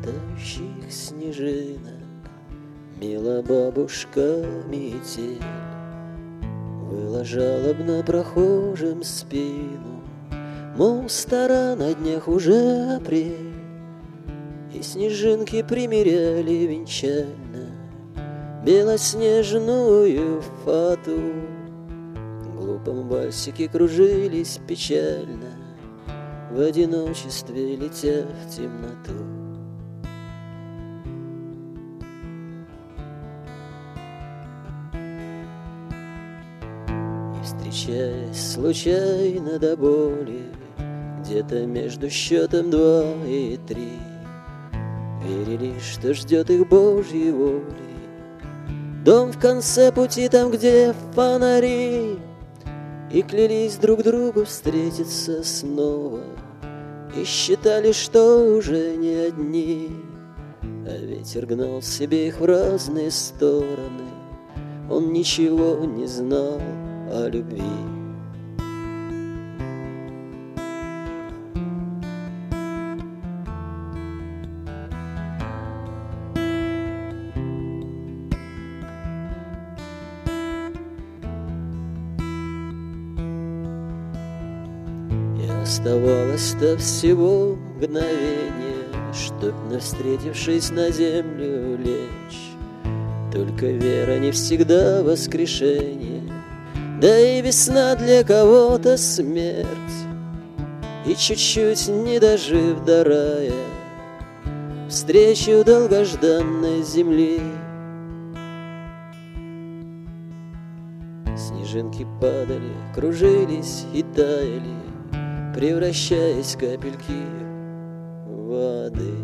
тающих снежинок. Мила бабушка метель выла жалобно прохожим спину, мол, стара, на днях уже апрель. И снежинки примеряли венчально белоснежную фату. В глупом вальсике кружились печально, в одиночестве летя в темноту. И встречаясь случайно до боли, где-то между счетом 2 и 3, верили, что ждет их Божьей воли. Дом в конце пути, там, где фонари, и клялись друг другу встретиться снова, и считали, что уже не одни. А ветер гнал себе их в разные стороны, он ничего не знал о любви. Оставалось-то всего мгновение, чтоб, встретившись, на землю лечь. Только вера не всегда воскрешение, да и весна для кого-то смерть. И чуть-чуть не дожив до рая, встречу долгожданной земли. Снежинки падали, кружились и таяли, превращаясь в капельки воды.